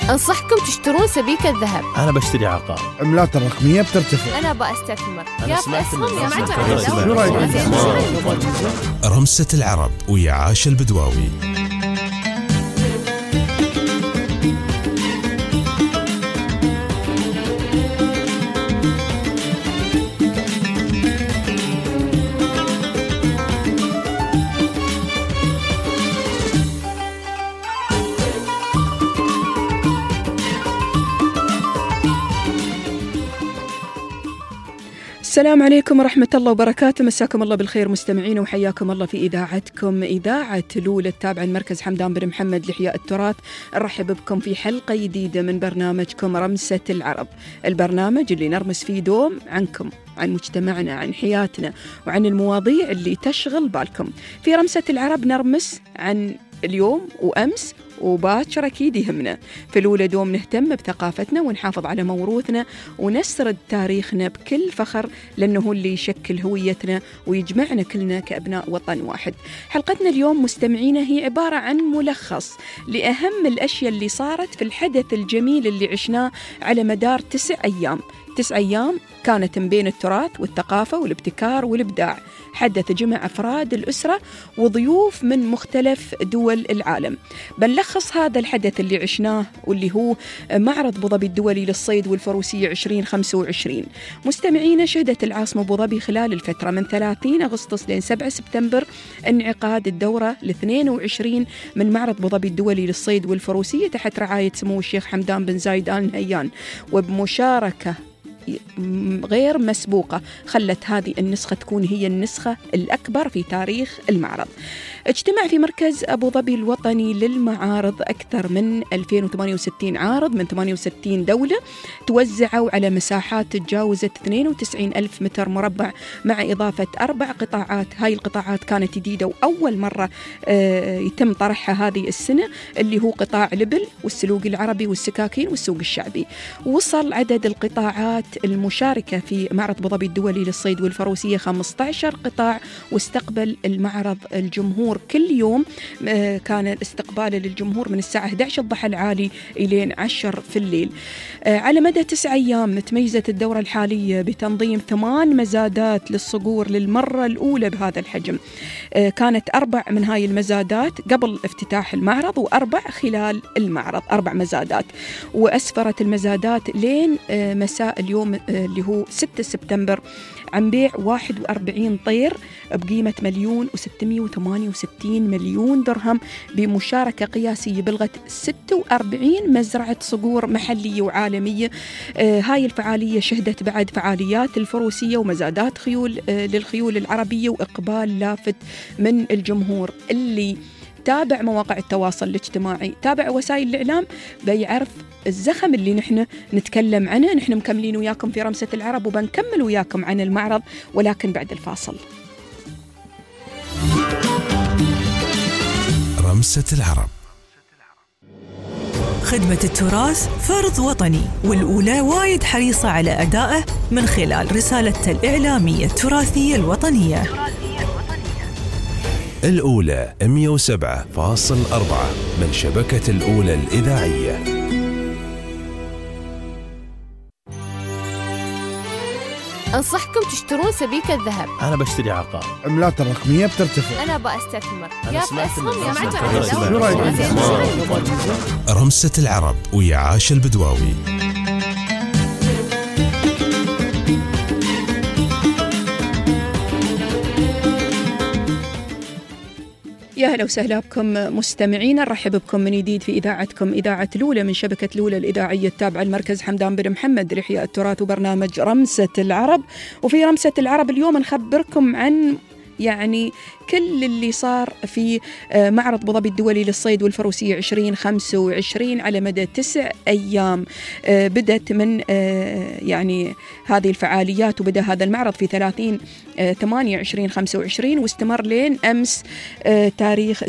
أنصحكم تشترون سبيكة ذهب. أنا بشتري عقار. عملات الرقمية بترتفع. أنا بأستثمر. أنا سمعت رمسة العرب ويا عاش البدواوي. السلام عليكم ورحمة الله وبركاته. مساكم الله بالخير مستمعين، وحياكم الله في إذاعتكم إذاعة لولة التابعة لمركز حمدان بن محمد لإحياء التراث. نرحب بكم في حلقة جديدة من برنامجكم رمسة العرب، البرنامج اللي نرمس فيه دوم عنكم، عن مجتمعنا، عن حياتنا، وعن المواضيع اللي تشغل بالكم. في رمسة العرب نرمس عن اليوم وأمس وباكر أكيد يهمنا. في الأولى دوم نهتم بثقافتنا ونحافظ على موروثنا ونسرد تاريخنا بكل فخر، لأنه هو اللي يشكل هويتنا ويجمعنا كلنا كأبناء وطن واحد. حلقتنا اليوم مستمعينا هي عبارة عن ملخص لأهم الأشياء اللي صارت في الحدث الجميل اللي عشناه على مدار 9 أيام. 9 أيام كانت من بين التراث والثقافة والابتكار والإبداع. حدث جمع أفراد الأسرة وضيوف من مختلف دول العالم. بنلخص هذا الحدث اللي عشناه واللي هو معرض أبو ظبي الدولي للصيد والفروسية 2025. مستمعينا، شهدت العاصمة أبو ظبي خلال الفترة من 30 أغسطس لين 7 سبتمبر انعقاد الدورة 22 من معرض أبو ظبي الدولي للصيد والفروسية تحت رعاية سمو الشيخ حمدان بن زايد آل نهيان، وبمشاركة غير مسبوقة خلت هذه النسخة تكون هي النسخة الأكبر في تاريخ المعرض. اجتمع في مركز أبو ظبي الوطني للمعارض أكثر من 2068 عارض من 68 دولة، توزعوا على مساحات تجاوزت 92 ألف متر مربع، مع إضافة 4 قطاعات. هاي القطاعات كانت جديدة وأول مرة يتم طرحها هذه السنة، اللي هو قطاع لبل والسلوق العربي والسكاكين والسوق الشعبي. وصل عدد القطاعات المشاركة في معرض أبو ظبي الدولي للصيد والفروسية 15 قطاع، واستقبل المعرض الجمهور كل يوم. كان الاستقبال للجمهور من الساعة 11 الضحى العالي إلى 10 في الليل. على مدى 9 أيام تميزت الدورة الحالية بتنظيم 8 مزادات للصقور للمرة الأولى بهذا الحجم. كانت 4 من هاي المزادات قبل افتتاح المعرض و4 خلال المعرض، 4 مزادات. وأسفرت المزادات لين مساء اليوم اللي هو 6 سبتمبر عن بيع 41 طير بقيمة 1,668,000,000 درهم، بمشاركة قياسية بلغت 46 مزرعة صقور محلية وعالمية. هاي الفعالية شهدت بعد فعاليات الفروسية ومزادات خيول للخيول العربية، وإقبال لافت من الجمهور. اللي تابع مواقع التواصل الاجتماعي، تابع وسائل الإعلام، بيعرف الزخم اللي نحن نتكلم عنه. نحن مكملين وياكم في رمسة العرب، وبنكمل وياكم عن المعرض ولكن بعد الفاصل. رمسة العرب. خدمة التراث فرض وطني، والأولى وايد حريصة على أدائه من خلال رسالته الإعلامية التراثية الوطنية. الأولى 107.4 من شبكة الأولى الإذاعية. أنصحكم تشترون سبيكة ذهب. أنا بشتري عقار. عملات الرقمية بترتفع. أنا بأستثمر. أنا سمعت رمسة العرب ويا عاش البدواوي. يا هلا وسهلا بكم مستمعين. نرحب بكم من جديد في إذاعتكم إذاعة لولة من شبكة لولة الإذاعية التابعة لمركز حمدان بن محمد لإحياء التراث، وبرنامج رمسة العرب. وفي رمسة العرب اليوم نخبركم عن كل اللي صار في معرض أبو ظبي الدولي للصيد والفروسية 2025 على مدى 9 أيام. بدأت من هذه الفعاليات، وبدأ هذا المعرض في 30/8/2025 واستمر لين أمس تاريخ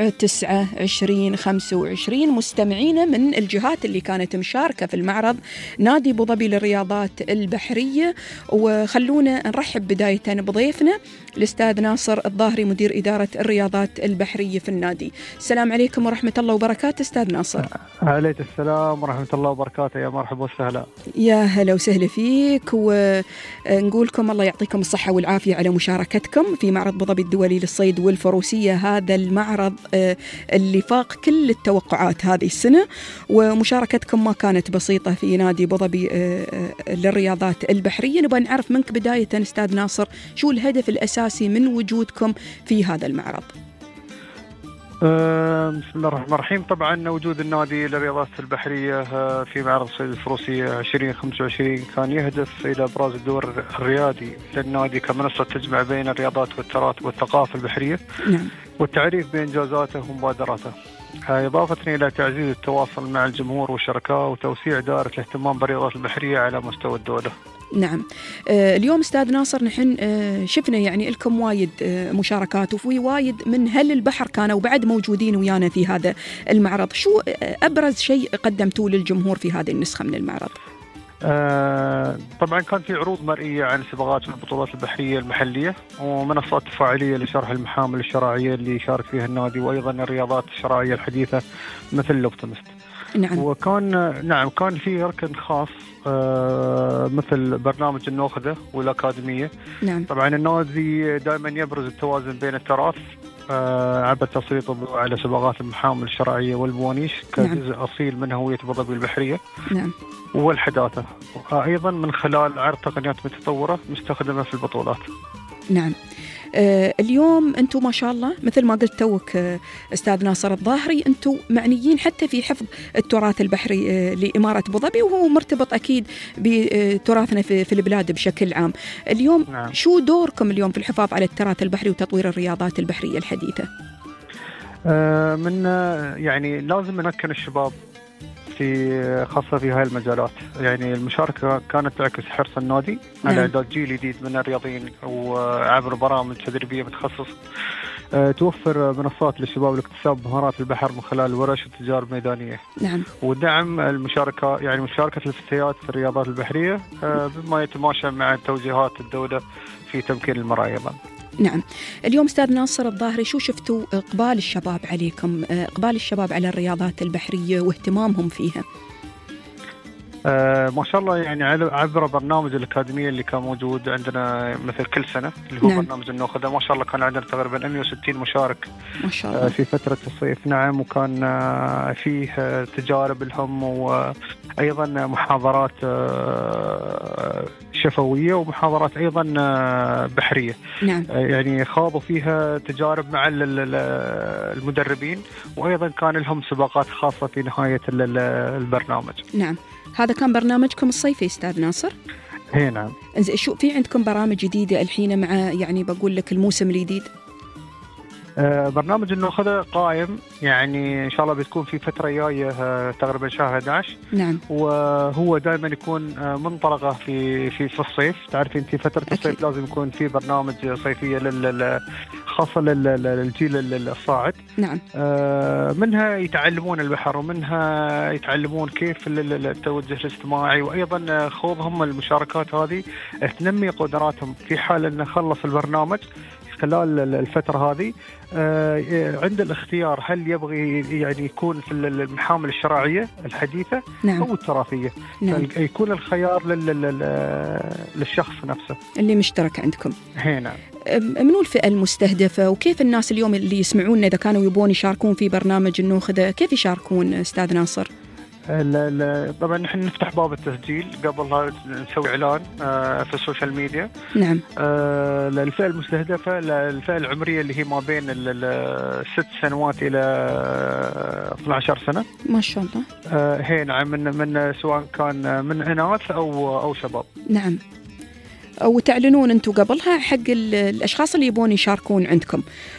7/9/2025. مستمعين، من الجهات اللي كانت مشاركة في المعرض نادي أبو ظبي للرياضات البحرية. وخلونا نرحب بداية بضيفنا الأستاذ ناصر الظاهري، مدير إدارة الرياضات البحرية في النادي. السلام عليكم ورحمة الله وبركاته أستاذ ناصر. عليك السلام ورحمة الله وبركاته، يا مرحبا وسهلا. يا هلا وسهلا فيك، ونقولكم الله يعطيكم الصحة والعافية على مشاركتكم في معرض أبو ظبي الدولي للصيد والفروسية. هذا المعرض اللي فاق كل التوقعات هذه السنة، ومشاركتكم ما كانت بسيطة في نادي أبو ظبي للرياضات البحرية. نبغى نعرف منك بداية أستاذ ناصر، شو الهدف الأساسي من وجودكم في هذا المعرض؟ بسم الله الرحمن الرحيم. طبعا وجود النادي للرياضات البحرية في معرض الصيد الفروسية 2025 كان يهدف إلى إبراز الدور الريادي للنادي كمنصة تجمع بين الرياضات والتراث والثقافة البحرية. نعم. والتعريف بإنجازاته ومبادراته، إضافة إلى تعزيز التواصل مع الجمهور والشركاء وتوسيع دائرة الاهتمام بالرياضات البحرية على مستوى الدولة. نعم. اليوم أستاذ ناصر نحن شفنا يعني لكم وايد مشاركات، وفي وايد من هل البحر كانوا بعد موجودين ويانا في هذا المعرض. شو أبرز شيء قدمتوه للجمهور في هذه النسخة من المعرض؟ طبعا كان في عروض مرئية عن السباقات والبطولات البحرية المحلية، ومنصات تفاعلية لشرح المحامل الشراعية اللي يشارك فيها النادي، وأيضا الرياضات الشراعية الحديثة مثل الأوبتيمست. نعم. وكان كان في ركن خاص مثل برنامج النوخذة والأكاديمية. نعم. طبعا النادي دائما يبرز التوازن بين التراث عبر تسليط الضوء على سباقات المحامل الشراعية والبوانيش كجزء نعم. أصيل من هوية أبو ظبي البحرية. نعم. والحداثة، أيضا من خلال عرض تقنيات متطورة مستخدمة في البطولات. نعم. اليوم أنتم ما شاء الله مثل ما قلت توك أستاذ ناصر الظاهري، أنتم معنيين حتى في حفظ التراث البحري لإمارة أبو ظبي، وهو مرتبط أكيد بتراثنا في البلاد بشكل عام. اليوم نعم. شو دوركم اليوم في الحفاظ على التراث البحري وتطوير الرياضات البحرية الحديثة؟ يعني لازم نمكن الشباب خاصة في هاي المجالات. يعني المشاركة كانت تعكس حرص النادي على إعداد جيل جديد من الرياضيين، وعبر برامج تدريبية متخصصة توفر منصات للشباب لاكتساب مهارات البحر من خلال ورش وتجارب ميدانية. نعم. ودعم المشاركة، يعني مشاركة الفتيات في الرياضات البحرية بما يتماشى مع توجيهات الدولة في تمكين المرأة أيضا. نعم. اليوم أستاذ ناصر الظاهري، شو شفتوا إقبال الشباب عليكم، إقبال الشباب على الرياضات البحرية واهتمامهم فيها؟ ما شاء الله، يعني عبر برنامج الأكاديمية اللي كان موجود عندنا مثل كل سنة اللي هو نعم. برنامج النوخذة، ما شاء الله كان عندنا تقريبا 160 مشارك ما شاء الله في فترة الصيف. نعم. وكان فيه تجارب لهم، وأيضا محاضرات شفوية ومحاضرات أيضا بحرية. نعم. يعني خاضوا فيها تجارب مع المدربين، وأيضا كان لهم سباقات خاصة في نهاية البرنامج. نعم. هذا كان برنامجكم الصيفي أستاذ ناصر؟ هي نعم. شو في عندكم برامج جديدة الحين مع يعني بقول لك الموسم الجديد؟ برنامج النوخذة قائم، يعني إن شاء الله بتكون في فترة جاية تقريبا شهر 11. نعم. وهو دائما يكون منطلقة في الصيف. تعرفين في فترة الصيف لازم يكون في برنامج صيفية خاصة للجيل الصاعد. نعم. منها يتعلمون البحر، ومنها يتعلمون كيف التوجه الاجتماعي، وأيضا خوضهم المشاركات هذه تنمي قدراتهم في حال أن خلص البرنامج خلال الفترة هذه. عند الاختيار هل يبغي يعني يكون في المحامل الشراعية الحديثة نعم. أو التراثية. نعم. يكون الخيار للشخص نفسه اللي مشترك عندكم. هنا منو الفئة المستهدفة، وكيف الناس اليوم اللي يسمعون إذا كانوا يبون يشاركون في برنامج النوخذة كيف يشاركون أستاذ ناصر؟ طبعا نحن نفتح باب التسجيل، قبلها نسوي إعلان في السوشيال ميديا. نعم. الفئة المستهدفة الفئة العمرية اللي هي ما بين 6 سنوات إلى 12 سنة. ما شاء الله. هي نعم، من سواء كان من إناث أو شباب. نعم. وتعلنون أنتم قبلها حق الأشخاص اللي يبون يشاركون عندكم.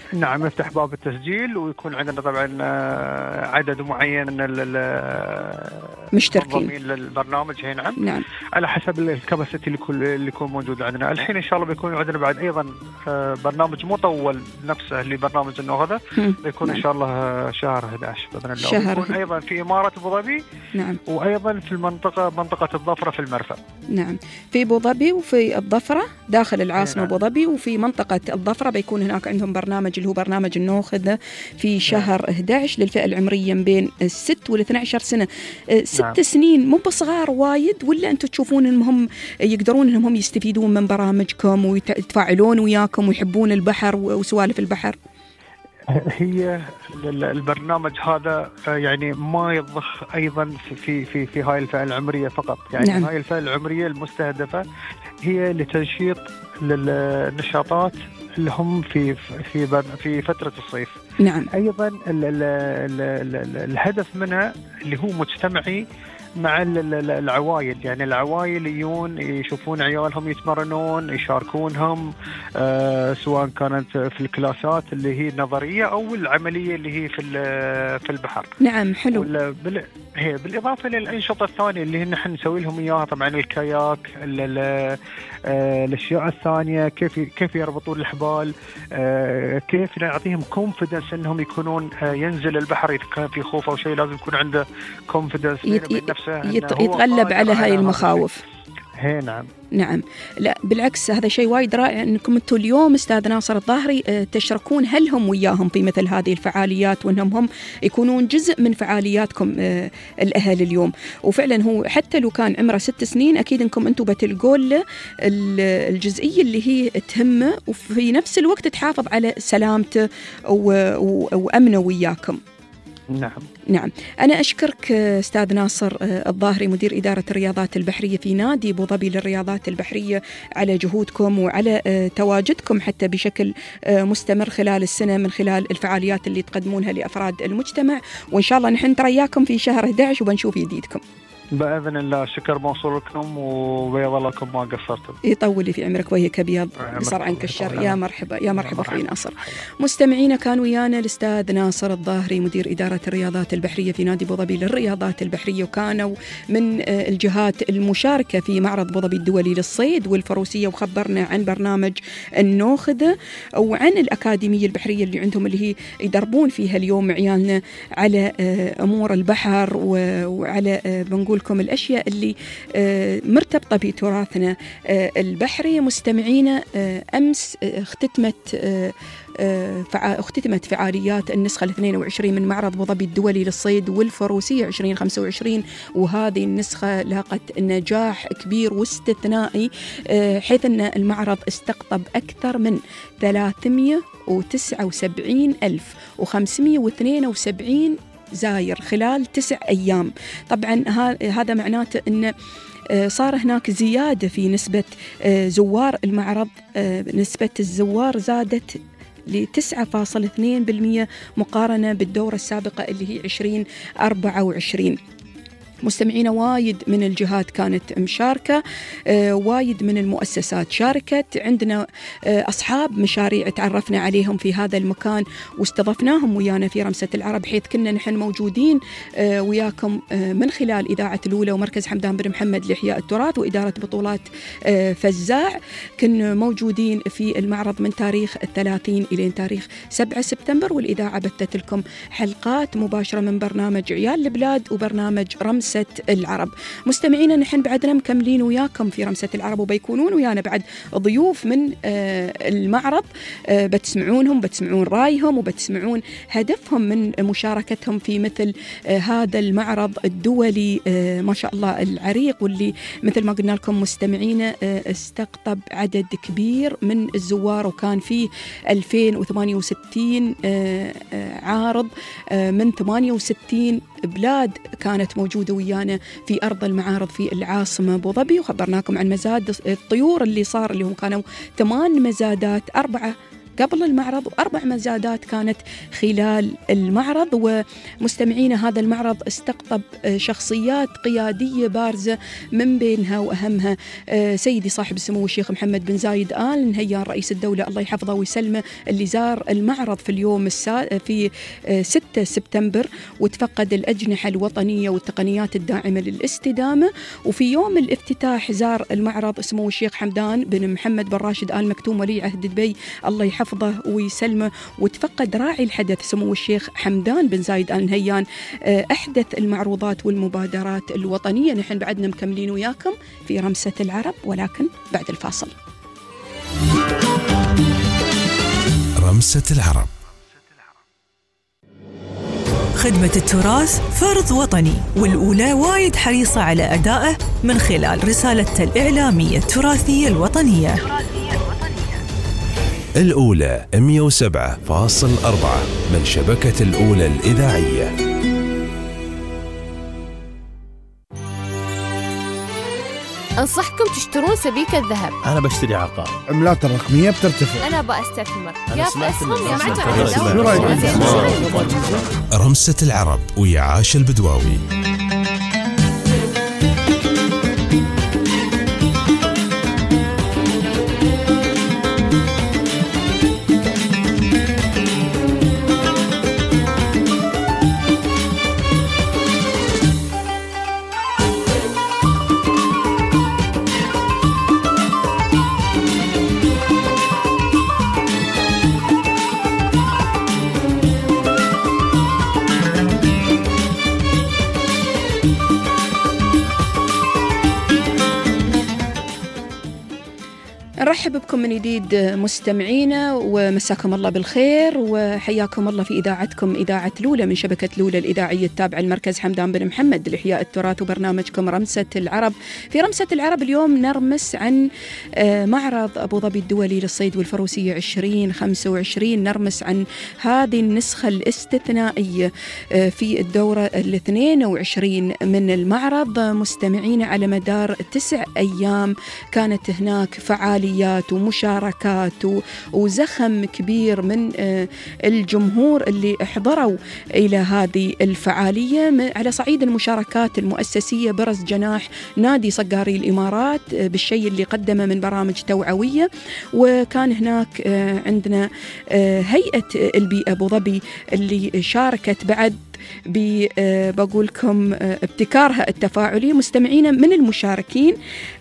نعم، نفتح باب التسجيل ويكون عندنا طبعا عدد معين من مشتركين للبرنامج. هي نعم على حسب الكباسيتي اللي يكون موجود عندنا. الحين ان شاء الله بيكون عندنا بعد ايضا برنامج مطول نفسه لبرنامج النهضة، بيكون نعم. ان شاء الله شهر 11 باذن الله. شهر بيكون ايضا في امارة ابو ظبي، نعم، وايضا في منطقة الظفرة في المرفأ. نعم، في ابو ظبي وفي الظفرة داخل العاصمة ابو ظبي، وفي منطقة الظفرة بيكون هناك عندهم برنامج اللي هو برنامج النوخذة في شهر 11 للفئة العمرية من بين 6 و 12 سنة. 6 سنين مو بصغار وايد، ولا أنتم تشوفون إنهم يقدرون إنهم يستفيدون من برامجكم ويتفاعلون وياكم ويحبون البحر وسوالف البحر؟ هي البرنامج هذا يعني ما يضخ ايضا في هاي الفئه العمريه فقط، يعني نعم. هاي الفئه العمريه المستهدفه هي لتنشيط للنشاطات اللي هم في فتره الصيف. نعم. ايضا الهدف منها اللي هو مجتمعي مع العوائل، يعني العوائل يجون يشوفون عيالهم يتمرنون، يشاركونهم سواء كانت في الكلاسات اللي هي النظرية أو العملية اللي هي في البحر. نعم، حلو. هي بالإضافة للأنشطة الثانية اللي نحن نسوي لهم إياها، طبعا الكاياك، الأشياء الثانية، كيف يربطون الحبال، كيف نعطيهم كونفيدنس إنهم يكونون ينزل البحر إذا كان في خوف أو شيء، لازم يكون عنده كونفيدنس يتغلب على هاي المخاوف. هي نعم. نعم، لا بالعكس، هذا شيء وايد رائع انكم انتم اليوم استاذ ناصر الظاهري تشاركون هم وياهم في مثل هذه الفعاليات، وانهم هم يكونون جزء من فعالياتكم الاهل اليوم. وفعلا هو حتى لو كان عمره 6 سنين اكيد انكم انتم بتلقوا له الجزئيه اللي هي تهمه، وفي نفس الوقت تحافظ على سلامته وامنه وياكم. نعم. نعم، أنا أشكرك أستاذ ناصر الظاهري مدير إدارة الرياضات البحرية في نادي أبو ظبي للرياضات البحرية على جهودكم وعلى تواجدكم حتى بشكل مستمر خلال السنة من خلال الفعاليات اللي تقدمونها لأفراد المجتمع، وإن شاء الله نحن نرياكم في شهر 11 وبنشوف جديدكم بإذن الله. شكر موصول لكم وبيض لكم ما قصرتم. يطول لي في عمرك وياك أبيض بصر عنك الشر. يا مرحبا يا مرحبا أخوي ناصر. مستمعينا كان ويانا الأستاذ ناصر الظاهري مدير إدارة الرياضات البحرية في نادي أبو ظبي للرياضات البحرية، وكانوا من الجهات المشاركة في معرض أبو ظبي الدولي للصيد والفروسية، وخبرنا عن برنامج النوخذة وعن الأكاديمية البحرية اللي عندهم اللي هي يدربون فيها اليوم عيالنا على أمور البحر وعلى بنقول لكم الأشياء اللي مرتبطة بتراثنا البحري. مستمعينا أمس اختتمت فعاليات النسخة 22 من معرض أبو ظبي الدولي للصيد والفروسية 2025، وهذه النسخة لاقت نجاح كبير واستثنائي، حيث أن المعرض استقطب أكثر من 379,572 زاير خلال 9 أيام. طبعا هذا معناته أن صار هناك زيادة في نسبة زوار المعرض. نسبة الزوار زادت ل 9.2% مقارنة بالدورة السابقة اللي هي 2024. مستمعينا وايد من الجهات كانت مشاركة، وايد من المؤسسات شاركت، عندنا أصحاب مشاريع تعرفنا عليهم في هذا المكان واستضفناهم ويانا في رمسة العرب، حيث كنا نحن موجودين وياكم من خلال إذاعة الأولى ومركز حمدان بن محمد لإحياء التراث وإدارة بطولات فزاع. كنا موجودين في المعرض من تاريخ 30 إلى تاريخ 7 سبتمبر، والإذاعة بثت لكم حلقات مباشرة من برنامج عيال البلاد وبرنامج رمسة العرب. مستمعينا نحن بعدنا مكملين وياكم في رمسة العرب، وبيكونون ويانا بعد ضيوف من المعرض، بتسمعونهم، بتسمعون رأيهم، وبتسمعون هدفهم من مشاركتهم في مثل هذا المعرض الدولي ما شاء الله العريق، واللي مثل ما قلنا لكم مستمعينا استقطب عدد كبير من الزوار، وكان فيه 2068 عارض من 68 بلاد كانت موجودة ويانا في أرض المعارض في العاصمة أبو ظبي. وخبرناكم عن مزاد الطيور اللي صار، اللي هم كانوا 8 مزادات، 4 قبل المعرض و4 مزادات كانت خلال المعرض. ومستمعينا هذا المعرض استقطب شخصيات قيادية بارزة، من بينها وأهمها سيدي صاحب السمو الشيخ محمد بن زايد آل نهيان رئيس الدولة الله يحفظه ويسلمه، اللي زار المعرض في اليوم في 6 سبتمبر وتفقد الأجنحة الوطنية والتقنيات الداعمة للاستدامة. وفي يوم الافتتاح زار المعرض سمو الشيخ حمدان بن محمد بن راشد آل مكتوم ولي عهد دبي الله يحفظه ويسلمه، وتفقد راعي الحدث سمو الشيخ حمدان بن زايد آل نهيان أحدث المعروضات والمبادرات الوطنية. نحن بعدنا مكملين وياكم في رمسة العرب، ولكن بعد الفاصل. رمسة العرب. خدمة التراث فرض وطني، والأولى وايد حريصة على أدائه من خلال رسالته الإعلامية التراثية الوطنية. الأولى 107.4 من شبكة الأولى الإذاعية. أنصحكم تشترون سبيكة ذهب. أنا بشتري عقار. عملات الرقمية بترتفع. أنا بأستثمر. أنا يا سمعت بأسهم يا معجم. رمسة العرب ويا عاش البدواوي. نرحب بكم من جديد مستمعينا، ومساكم الله بالخير وحياكم الله في إذاعتكم إذاعة لولة من شبكة لولة الإذاعية التابعة لمركز حمدان بن محمد لإحياء التراث، وبرنامجكم رمسة العرب. في رمسة العرب اليوم نرمس عن معرض أبو ظبي الدولي للصيد والفروسية 2025. نرمس عن هذه النسخة الاستثنائية في الدورة 22 من المعرض. مستمعين على مدار 9 أيام كانت هناك فعاليات ومشاركات وزخم كبير من الجمهور اللي احضروا إلى هذه الفعالية. على صعيد المشاركات المؤسسية برز جناح نادي صقاري الإمارات بالشيء اللي قدمه من برامج توعوية، وكان هناك عندنا هيئة البيئة أبو ظبي اللي شاركت بعد بقولكم ابتكارها التفاعلي. مستمعينا من المشاركين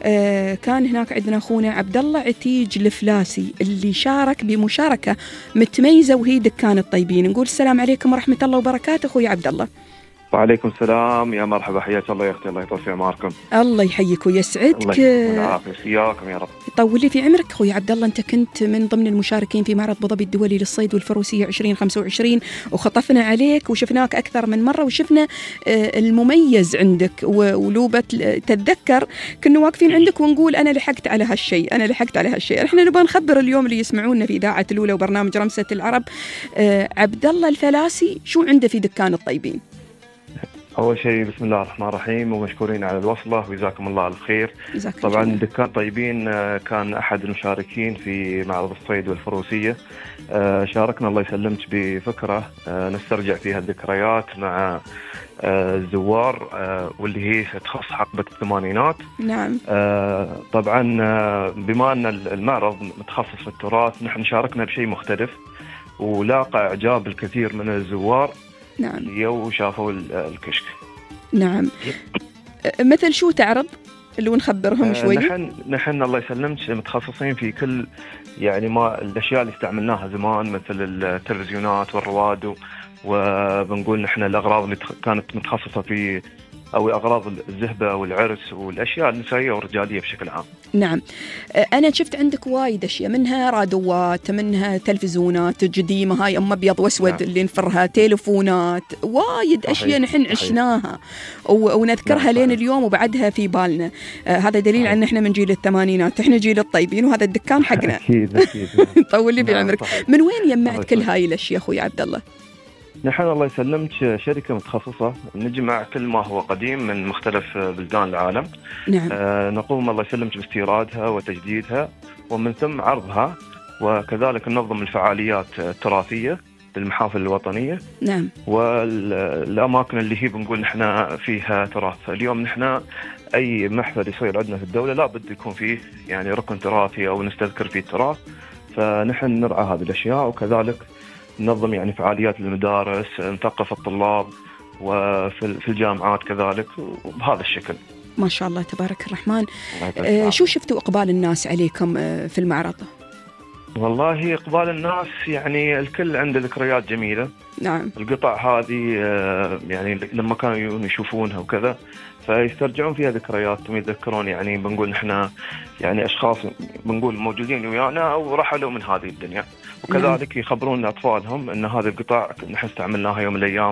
كان هناك عندنا أخونا عبد الله عتيج الفلاسي اللي شارك بمشاركة متميزة وهي دكان الطيبين. نقول السلام عليكم ورحمة الله وبركاته أخوي عبد الله. وعليكم السلام، يا مرحبا، حياك الله يا أختي، الله يطول في أعماركم. الله يحييك ويسعدك. الله يعافيك وياكم يا رب. يطول لي في عمرك أخوي عبد الله. أنت كنت من ضمن المشاركين في معرض أبو ظبي الدولي للصيد والفروسية 2025، وخطفنا عليك وشفناك أكثر من مرة، وشفنا المميز عندك ولوبة. تتذكر كنا واقفين عندك ونقول أنا لحقت على هالشيء، أنا لحقت على هالشيء. إحنا نبغى نخبر اليوم اللي يسمعونا في إذاعة الأولى وبرنامج رمسة العرب، عبد الله الفلاسي شو عنده في دكان الطيبين؟ أول شيء بسم الله الرحمن الرحيم، ومشكورين على الوصلة وجزاكم الله الخير. طبعا دكان طيبين كان أحد المشاركين في معرض الصيد والفروسية. شاركنا الله يسلمك بفكرة نسترجع فيها الذكريات مع الزوار، واللي هي تخص حقبة الثمانينات. نعم. طبعا بما أن المعرض متخصص في التراث، نحن شاركنا بشيء مختلف ولاقى إعجاب الكثير من الزوار. نعم. وشافوا الكشك. نعم. مثل شو تعرض اللي نخبرهم شوي؟ نحن الله يسلمك متخصصين في كل يعني ما الأشياء اللي استعملناها زمان، مثل التلفزيونات والرواد، وبنقول نحن الأغراض اللي كانت متخصصة في أو أغراض الزهبة والعرس والأشياء النسائية والرجالية بشكل عام. نعم. أنا شفت عندك وايد أشياء، منها رادوات، منها تلفزيونات قديمة هاي أم أبيض وأسود. نعم. اللي نفرها تلفونات، وايد أشياء نحن عشناها ونذكرها. نعم. لين اليوم وبعدها في بالنا. هذا دليل عن إحنا من جيل الثمانينات، إحنا جيل الطيبين، وهذا الدكان حقنا. أكيد. طول لي بعمرك. من وين يجمعت كل هاي الأشياء أخوي عبد الله؟ نحن الله يسلمك شركة متخصصة نجمع كل ما هو قديم من مختلف بلدان العالم. نعم. نقوم الله يسلمك باستيرادها وتجديدها، ومن ثم عرضها وكذلك ننظم الفعاليات التراثية للمحافل الوطنية. نعم. والأماكن اللي هي بنقول نحن فيها تراث. اليوم نحن أي محفل يصير عندنا في الدولة لا بد يكون فيه يعني ركن تراثي أو نستذكر فيه التراث، فنحن نرعى هذه الأشياء. وكذلك ننظم يعني فعاليات للمدارس، نثقف الطلاب وفي الجامعات كذلك، وبهذا الشكل. ما شاء الله تبارك الرحمن. شو شفتوا إقبال الناس عليكم في المعرض؟ والله إقبال الناس يعني الكل عنده ذكريات جميلة. نعم. القطع هذه يعني لما كانوا يشوفونها وكذا فيسترجعون فيها ذكرياتهم، يتذكرون يعني بنقول نحن يعني أشخاص بنقول موجودين ويانا أو رحلوا من هذه الدنيا، وكذلك يخبرون أطفالهم أن هذه القطع نحن استعملناها يوم من الأيام.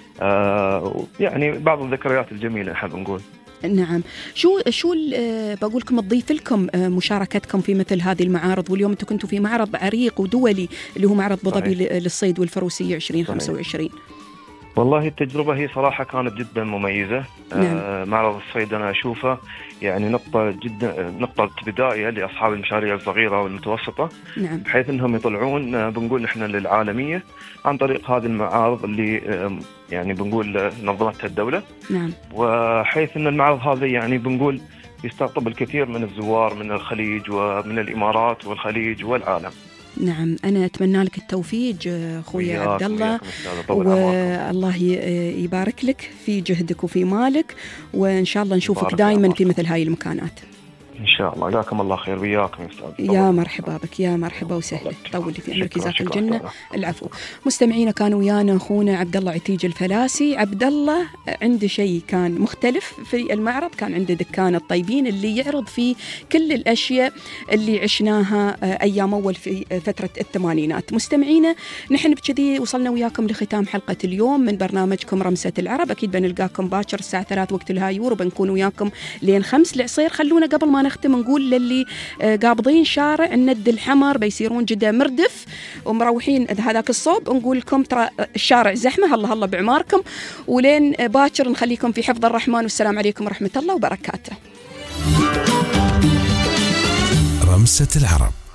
يعني بعض الذكريات الجميلة نحن بنقول. نعم. شو بقول لكم تضيف لكم مشاركتكم في مثل هذه المعارض؟ واليوم انتم كنتوا في معرض عريق ودولي اللي هو معرض ابو ظبي للصيد والفروسية 2025. والله التجربة هي صراحة كانت جدا مميزة. نعم. معرض الصيد أنا أشوفه يعني نقطة بداية لأصحاب المشاريع الصغيرة والمتوسطة. نعم. بحيث أنهم يطلعون بنقول نحن للعالمية عن طريق هذه المعارض اللي يعني بنقول نظمتها الدولة. نعم. وحيث أن المعرض هذا يعني بنقول يستقطب الكثير من الزوار من الخليج ومن الإمارات والخليج والعالم. نعم. أنا أتمنى لك التوفيق أخوي عبد الله، والله يبارك لك في جهدك وفي مالك، وإن شاء الله نشوفك دائما في مثل هاي المكانات إن شاء الله. جزاكم الله خير. وياكم يا أستاذ. يا مرحبا بك، يا مرحبا وسهلا. طولي في عمرك، جزاك الجنة. العفو. مستمعينا كانوا ويانا أخونا عبد الله عتيج الفلاسي. عبد الله عنده شيء كان مختلف في المعرض، كان عنده دكان الطيبين اللي يعرض فيه كل الأشياء اللي عشناها أيام أول في فترة الثمانينات. مستمعينا نحن بكذي وصلنا وياكم لختام حلقة اليوم من برنامجكم رمسة العرب. أكيد بنلقاكم باكر الساعة 3 وقت الهايور، وبنكون وياكم لين 5 العصير. خلونا قبل ما نختم نقول للي قابضين شارع الند الحمر بيصيرون جدا مردف ومروحين هذاك الصوب، نقول لكم ترى الشارع زحمة، هلا بعماركم، ولين باكر نخليكم في حفظ الرحمن، والسلام عليكم ورحمة الله وبركاته. رمسة العرب.